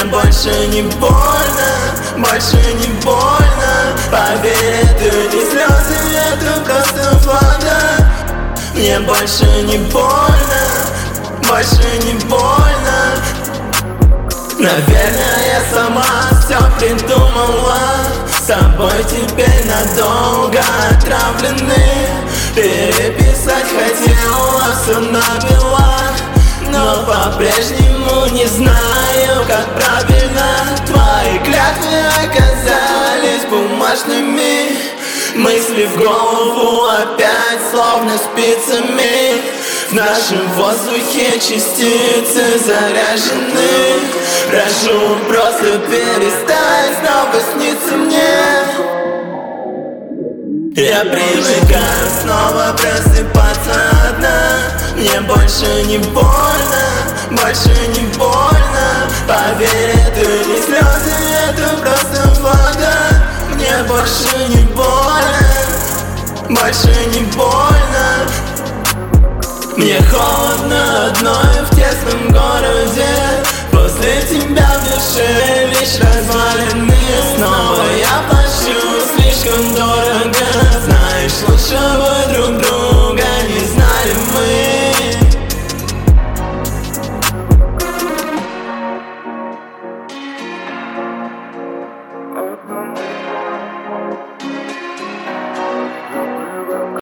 Мне больше не больно, больше не больно. Поверь, это не слезы, это просто вода. Мне больше не больно, больше не больно. Наверное, я сама все придумала. С собой теперь надолго отравлены. Переписать хотела все набила, но по-прежнему не знаю, как правильно. Твои клятвы оказались бумажными. Мысли в голову опять словно спицами. В нашем воздухе частицы заряжены. Прошу, просто перестань снова сниться мне. Я привыкаю снова просыпаться одна. Мне больше не больно, больше не больно. Поверь, это не слезы, это просто вода. Мне больше не больно, больше не больно. Мне холодно одной в тесном городе. После тебя в душе лишь развалины.